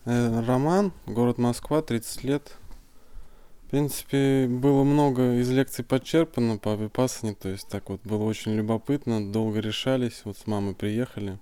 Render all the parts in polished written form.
Роман, город Москва, 30 лет. В принципе, было много из лекций подчерпано по випассане, то есть так вот было очень любопытно, долго решались, вот с мамой приехали.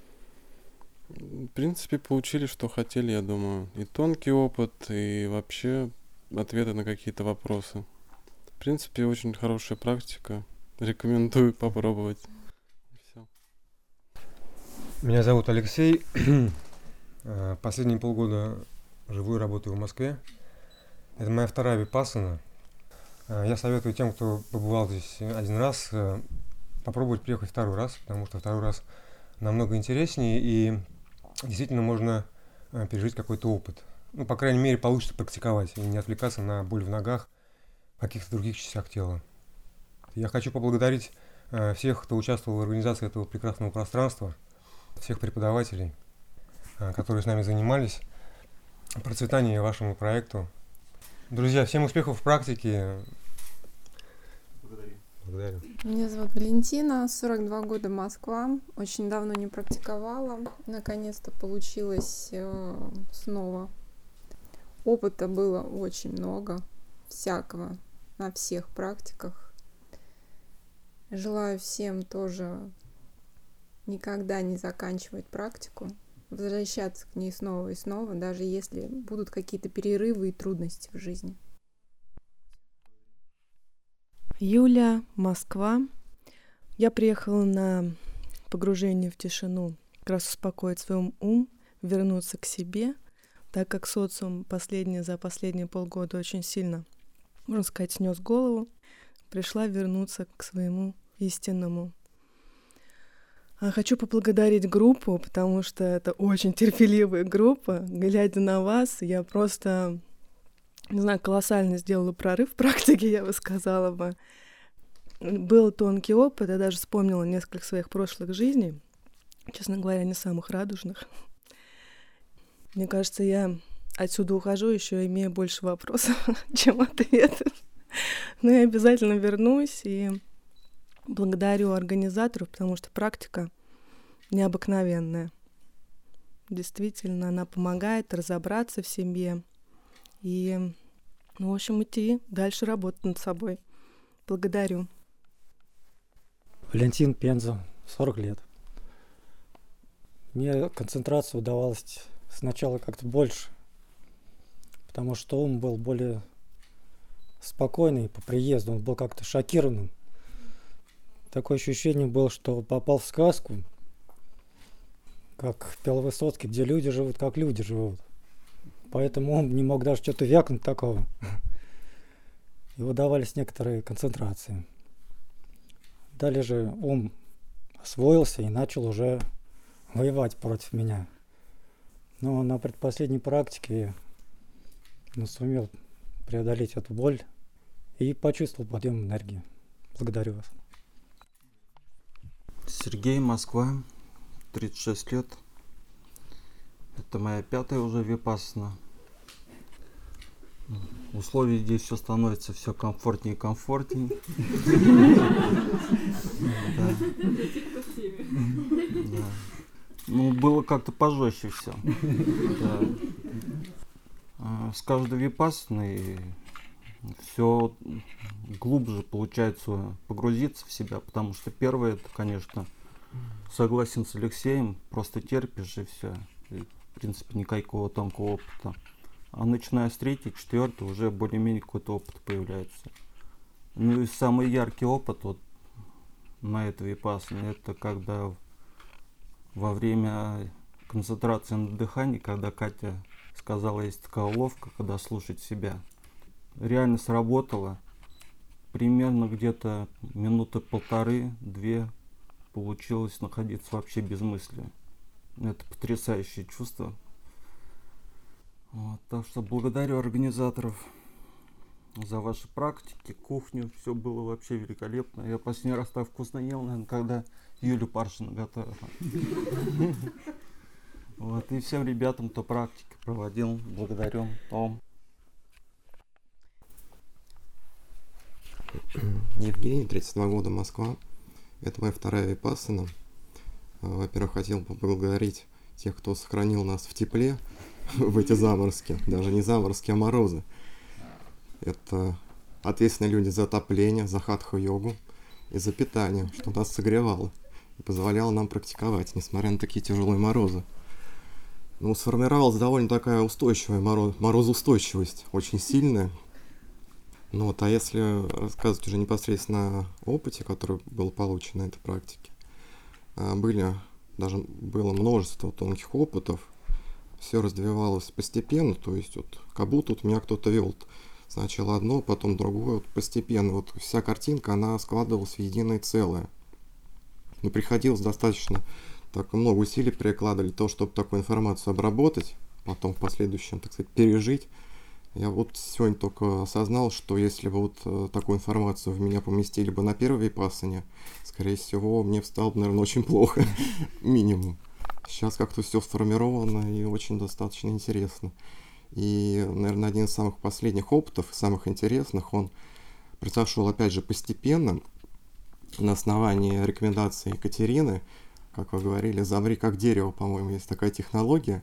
В принципе, получили, что хотели, я думаю. И тонкий опыт, и вообще ответы на какие-то вопросы. В принципе, очень хорошая практика. Рекомендую попробовать. Все. Меня зовут Алексей. Последние полгода живу и работаю в Москве. Это моя вторая випассана. Я советую тем, кто побывал здесь один раз, попробовать приехать второй раз, потому что второй раз намного интереснее и действительно можно пережить какой-то опыт. Ну, по крайней мере, получится практиковать и не отвлекаться на боль в ногах, в каких-то других частях тела. Я хочу поблагодарить всех, кто участвовал в организации этого прекрасного пространства, всех преподавателей, которые с нами занимались, процветания вашему проекту. Друзья, всем успехов в практике. Благодарю. Меня зовут Валентина, 42 года, Москва. Очень давно не практиковала. Наконец-то получилось снова. Опыта было очень много, всякого, на всех практиках. Желаю всем тоже никогда не заканчивать практику, возвращаться к ней снова и снова, даже если будут какие-то перерывы и трудности в жизни. Юля, Москва. Я приехала на погружение в тишину, как раз успокоить свой ум, вернуться к себе, так как социум за последние полгода очень сильно, можно сказать, снес голову. Пришла вернуться к своему истинному. Хочу поблагодарить группу, потому что это очень терпеливая группа. Глядя на вас, я просто, не знаю, колоссально сделала прорыв в практике, я бы сказала бы. Был тонкий опыт, я даже вспомнила несколько своих прошлых жизней, честно говоря, не самых радужных. Мне кажется, я отсюда ухожу, еще имея больше вопросов, чем ответов. Но я обязательно вернусь и благодарю организаторов, потому что практика необыкновенная. Действительно, она помогает разобраться в себе и, в общем, идти дальше работать над собой. Благодарю. Валентин, Пенза, 40 лет. Мне концентрация удавалась сначала как-то больше, потому что ум был более спокойный по приезду, он был как-то шокированным. Такое ощущение было, что попал в сказку, как пел Высоцкий, где люди живут, как люди живут. Поэтому он не мог даже что-то вякнуть такого. И выдавались некоторые концентрации. Далее же ум освоился и начал уже воевать против меня. Но на предпоследней практике я сумел преодолеть эту боль и почувствовал подъем энергии. Благодарю вас. Сергей, Москва, 36 лет. Это моя 5-я уже випассана. Условия здесь все становится все комфортнее и комфортнее. Ну, было как-то пожестче все. С каждой випассаной все глубже получается погрузиться в себя, потому что первое, это, конечно, согласен с Алексеем, просто терпишь и все. И, в принципе, никакого тонкого опыта. А начиная с 3-й, 4-й уже более-менее какой-то опыт появляется. Ну и самый яркий опыт вот на этой випассане, это когда во время концентрации на дыхании, когда Катя сказала, есть такая уловка, когда слушать себя. Реально сработало. Примерно где-то минуты 1,5-2 получилось находиться вообще без мысли. Это потрясающее чувство. Вот, так что благодарю организаторов за ваши практики, кухню. Все было вообще великолепно. Я последний раз так вкусно ел, наверное, когда Юлю Паршина готовила. Вот, и всем ребятам, кто практики проводил, благодарю вам. Евгений, 32 года, Москва. Это моя 2-я випассана. Во-первых, хотел поблагодарить тех, кто сохранил нас в тепле в эти заморозки. Даже не заморозки, а морозы. Это ответственные люди за отопление, за хатха-йогу и за питание, что нас согревало и позволяло нам практиковать, несмотря на такие тяжелые морозы. Ну, сформировалась довольно такая устойчивая морозоустойчивость, очень сильная. Ну вот, а если рассказывать уже непосредственно о опыте, который был получен на этой практике, было множество тонких опытов, все развивалось постепенно, то есть вот как будто вот меня кто-то вел сначала одно, потом другое, вот постепенно, вот вся картинка, она складывалась в единое целое. Но приходилось достаточно так много усилий прикладывали для того, чтобы такую информацию обработать, потом в последующем, так сказать, пережить. Я вот сегодня только осознал, что если бы вот такую информацию в меня поместили бы на первой випассане, скорее всего, мне стало бы, наверное, очень плохо, минимум. Сейчас как-то все сформировано и очень достаточно интересно. И, наверное, один из самых последних опытов, самых интересных, он произошел, опять же, постепенно, на основании рекомендаций Екатерины. Как вы говорили, замри как дерево, по-моему, есть такая технология.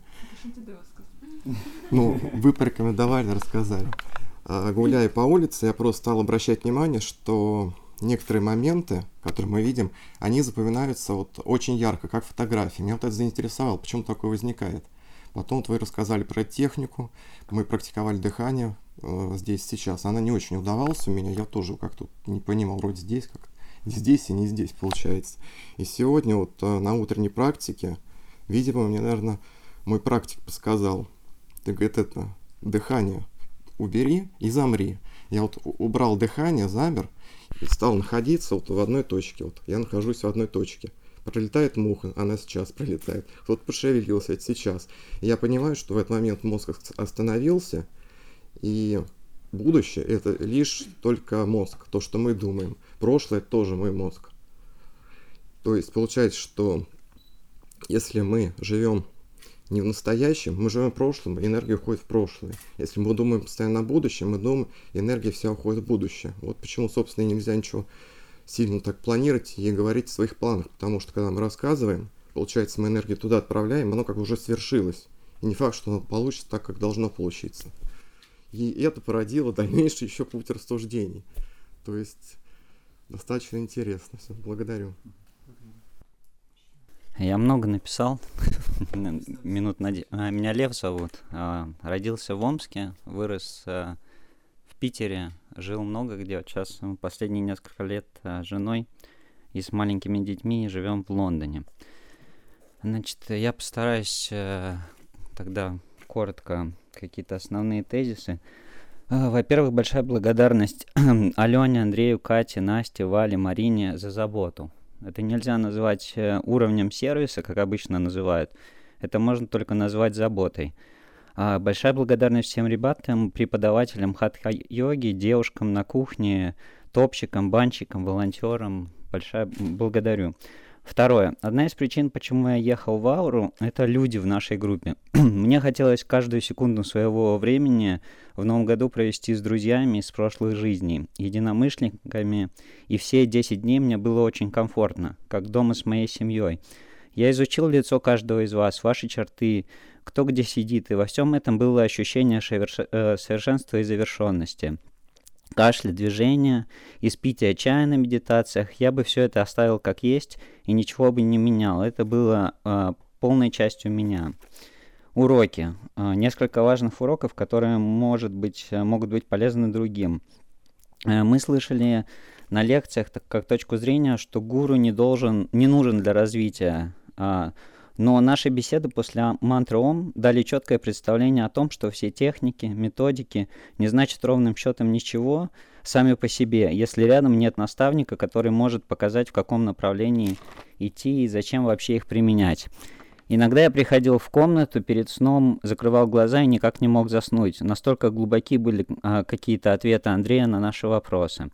Ну, вы порекомендовали, рассказали. Гуляя по улице, я просто стал обращать внимание, что некоторые моменты, которые мы видим, они запоминаются вот очень ярко, как фотографии. Меня вот это заинтересовало, почему такое возникает. Потом вот вы рассказали про технику, мы практиковали дыхание здесь, сейчас. Она не очень удавалась у меня, я тоже как-то не понимал, вроде здесь как здесь и не здесь получается. И сегодня вот на утренней практике, видимо, мне, наверное, мой практик подсказал. Ты, говорит, это дыхание убери и замри. Я вот убрал дыхание, замер и стал находиться вот в одной точке. Вот я нахожусь в одной точке. Пролетает муха, она сейчас пролетает. Кто-то пошевелился, это сейчас. И я понимаю, что в этот момент мозг остановился, и будущее — это лишь только мозг, то, что мы думаем. Прошлое — это тоже мой мозг. То есть получается, что если мы живем не в настоящем, мы живем в прошлом, энергия уходит в прошлое. Если мы думаем постоянно о будущем, мы думаем, энергия вся уходит в будущее. Вот почему, собственно, нельзя ничего сильно так планировать и говорить о своих планах, потому что когда мы рассказываем, получается, мы энергию туда отправляем, оно как бы уже свершилось. И не факт, что оно получится так, как должно получиться. И это породило дальнейший еще путь рассуждений. То есть достаточно интересно. Все, благодарю. Я много написал. Минут на 10. Меня Лев зовут. Родился в Омске, вырос в Питере, жил много где. Сейчас последние несколько лет с женой и с маленькими детьми живем в Лондоне. Значит, я постараюсь тогда коротко какие-то основные тезисы. Во-первых, большая благодарность Алене, Андрею, Кате, Насте, Вале, Марине за заботу. Это нельзя называть уровнем сервиса, как обычно называют. Это можно только назвать заботой. Большая благодарность всем ребятам, преподавателям хатха-йоги, девушкам на кухне, топчикам, банщикам, волонтерам. Большая благодарю. Второе. Одна из причин, почему я ехал в Ауру, это люди в нашей группе. Мне хотелось каждую секунду своего времени в новом году провести с друзьями из прошлых жизней, единомышленниками, и все 10 дней мне было очень комфортно, как дома с моей семьей. Я изучил лицо каждого из вас, ваши черты, кто где сидит, и во всем этом было ощущение совершенства и завершенности. Кашля, движения, испитие чая на медитациях, я бы все это оставил как есть и ничего бы не менял. Это было полной частью меня. Уроки. Несколько важных уроков, которые, могут быть полезны другим. Мы слышали на лекциях как точку зрения, что гуру не нужен для развития. Но наши беседы после мантры Ом дали четкое представление о том, что все техники, методики не значат ровным счетом ничего сами по себе, если рядом нет наставника, который может показать, в каком направлении идти и зачем вообще их применять. Иногда я приходил в комнату перед сном, закрывал глаза и никак не мог заснуть. Настолько глубоки были какие-то ответы Андрея на наши вопросы.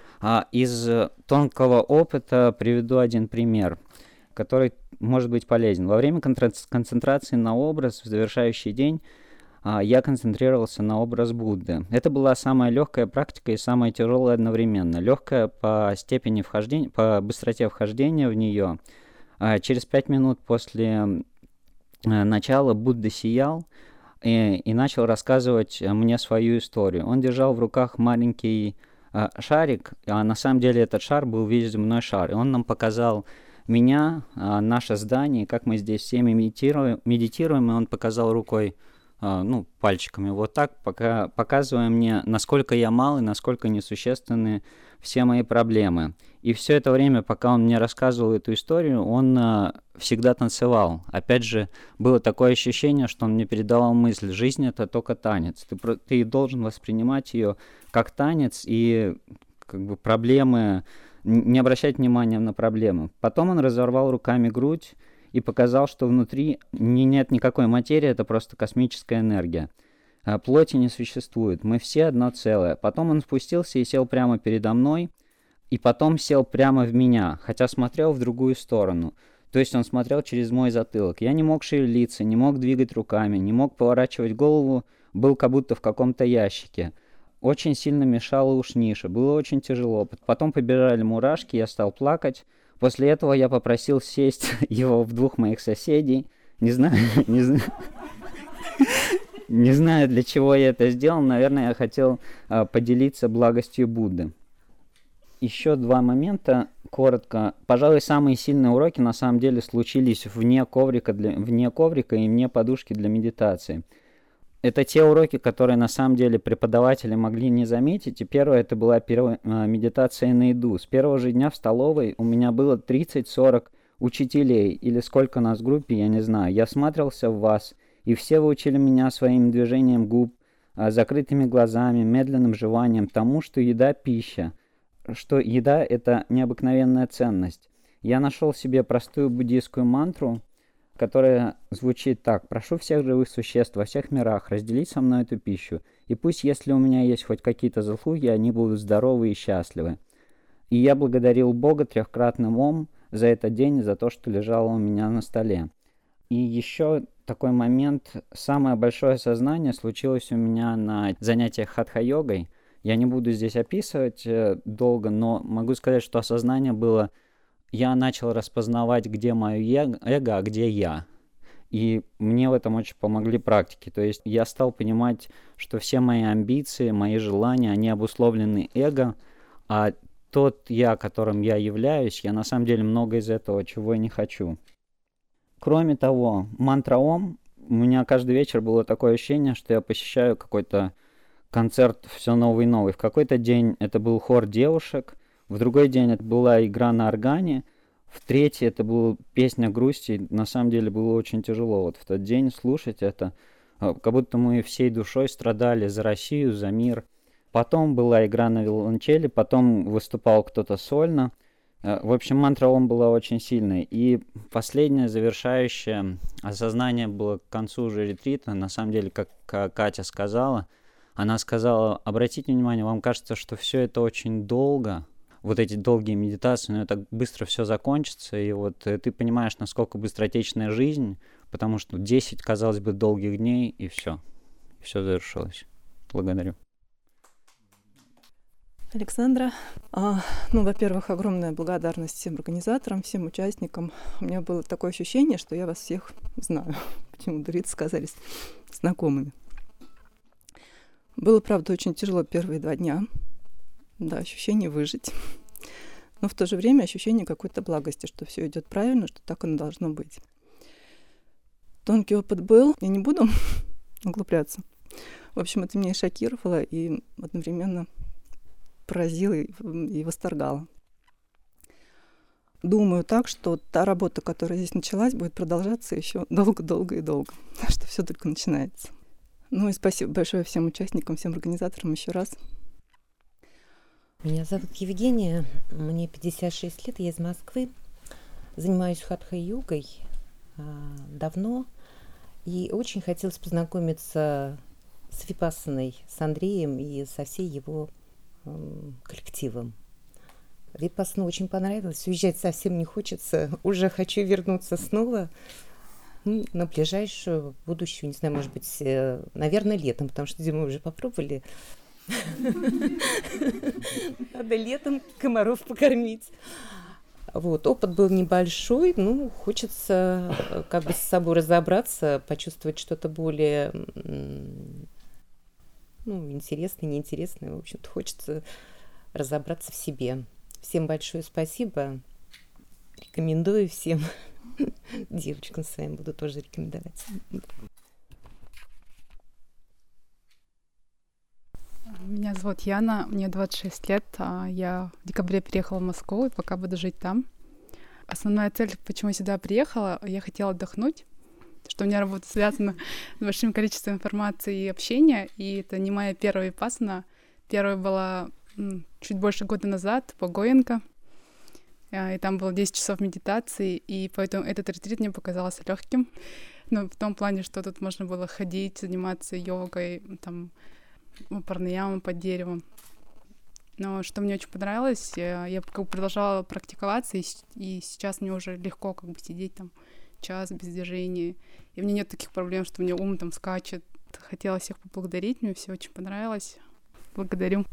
Из тонкого опыта приведу один пример, который может быть полезен. Во время концентрации на образ в завершающий день я концентрировался на образ Будды. Это была самая легкая практика и самая тяжелая одновременно. Легкая по степени вхождения, по быстроте вхождения в нее. Через 5 минут после начала Будда сиял, и начал рассказывать мне свою историю. Он держал в руках маленький шарик, а на самом деле этот шар был весь земной шар. И он нам показал меня, наше здание, как мы здесь все медитируем, и он показал рукой, пальчиками вот так, показывая мне, насколько я мал и насколько несущественны все мои проблемы. И все это время, пока он мне рассказывал эту историю, он всегда танцевал. Опять же, было такое ощущение, что он мне передавал мысль: жизнь — это только танец. Ты должен воспринимать ее как танец и проблемы, не обращать внимания на проблемы. Потом он разорвал руками грудь и показал, что внутри нет никакой материи, это просто космическая энергия. Плоти не существует, мы все одно целое. Потом он спустился и сел прямо передо мной, и потом сел прямо в меня, хотя смотрел в другую сторону. То есть он смотрел через мой затылок. Я не мог шевелиться, не мог двигать руками, не мог поворачивать голову, был как будто в каком-то ящике. Очень сильно мешала ушниша, было очень тяжело. Потом побежали мурашки, я стал плакать. После этого я попросил сесть его в двух моих соседей. Не знаю, для чего я это сделал. Наверное, я хотел поделиться благостью Будды. Еще два момента, коротко. Пожалуй, самые сильные уроки на самом деле случились вне коврика и вне подушки для медитации. Это те уроки, которые на самом деле преподаватели могли не заметить. И первое, это была медитация на еду. С первого же дня в столовой у меня было 30-40 учителей, или сколько нас в группе, я не знаю. Я всматривался в вас, и все вы учили меня своим движением губ, закрытыми глазами, медленным жеванием тому, что еда — пища, что еда — это необыкновенная ценность. Я нашел себе простую буддийскую мантру, которая звучит так: «Прошу всех живых существ во всех мирах разделить со мной эту пищу, и пусть, если у меня есть хоть какие-то заслуги, они будут здоровы и счастливы». И я благодарил Бога трехкратным ом за этот день, за то, что лежало у меня на столе. И еще такой момент: самое большое осознание случилось у меня на занятиях хатха-йогой. Я не буду здесь описывать долго, но могу сказать, что осознание было: я начал распознавать, где мое эго, а где я. И мне в этом очень помогли практики. То есть я стал понимать, что все мои амбиции, мои желания, они обусловлены эго, а тот я, которым я являюсь, я на самом деле много из этого, чего я не хочу. Кроме того, мантра Ом, у меня каждый вечер было такое ощущение, что я посещаю какой-то концерт все новый и новый. В какой-то день это был хор девушек, в другой день это была игра на органе, в третий это была песня грусти. На самом деле было очень тяжело вот в тот день слушать это, как будто мы всей душой страдали за Россию, за мир. Потом была игра на виолончели, потом выступал кто-то сольно. В общем, мантра Ом была очень сильной. И последнее завершающее осознание было к концу уже ретрита. На самом деле, как Катя сказала, она сказала: обратите внимание, вам кажется, что все это очень долго, вот эти долгие медитации, но это быстро все закончится, и вот ты понимаешь, насколько быстротечная жизнь, потому что 10, казалось бы, долгих дней, и все завершилось. Благодарю. Александра, во-первых, огромная благодарность всем организаторам, всем участникам. У меня было такое ощущение, что я вас всех знаю. Почему-то Рита сказались знакомыми. Было, правда, очень тяжело первые 2 дня. Да, ощущение выжить. Но в то же время ощущение какой-то благости, что все идет правильно, что так оно должно быть. Тонкий опыт был, я не буду углубляться. В общем, это меня и шокировало, и одновременно поразило и восторгало. Думаю так, что та работа, которая здесь началась, будет продолжаться еще долго-долго и долго, что все только начинается. Ну и спасибо большое всем участникам, всем организаторам еще раз. Меня зовут Евгения, мне 56 лет, я из Москвы. Занимаюсь хатха-йогой давно. И очень хотелось познакомиться с випассаной, с Андреем и со всей его коллективом. Випассана очень понравилось, уезжать совсем не хочется. Уже хочу вернуться снова на ближайшую будущую, не знаю, может быть, наверное, летом, потому что зимой уже попробовали. Надо летом комаров покормить. Вот, опыт был небольшой, ну, хочется как бы с собой разобраться, почувствовать что-то более, ну, интересное, неинтересное. В общем-то, хочется разобраться в себе. Всем большое спасибо. Рекомендую всем. Девочкам своим буду тоже рекомендовать. Меня зовут Яна, мне 26 лет. Я в декабре переехала в Москву и пока буду жить там. Основная цель, почему я сюда приехала, я хотела отдохнуть, потому что у меня работа связана с большим количеством информации и общения, и это не моя первая випассана. Первая была чуть больше года назад по Гоенко, и там было 10 часов медитации, и поэтому этот ретрит мне показался легким. Но в том плане, что тут можно было ходить, заниматься йогой, там, парнаямом под деревом. Но что мне очень понравилось, я как бы продолжала практиковаться, и сейчас мне уже легко как бы сидеть там час без движения. И мне нет таких проблем, что мне ум там скачет. Хотела всех поблагодарить, мне все очень понравилось. Благодарю.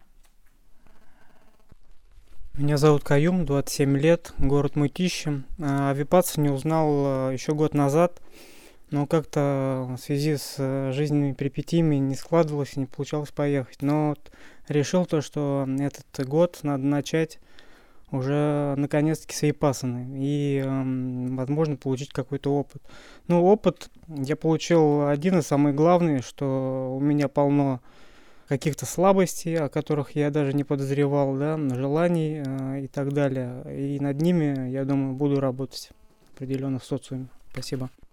Меня зовут Каюм, 27 лет, город Мытищи. О випассане узнал еще год назад, но как-то в связи с жизненными перипетиями не складывалось, не получалось поехать. Но вот решил то, что этот год надо начать уже наконец-таки с випассаны и, возможно, получить какой-то опыт. Ну, опыт я получил один, и самый главный, что у меня полно каких-то слабостей, о которых я даже не подозревал, да, желаний и так далее. И над ними, я думаю, буду работать определенно в социуме. Спасибо.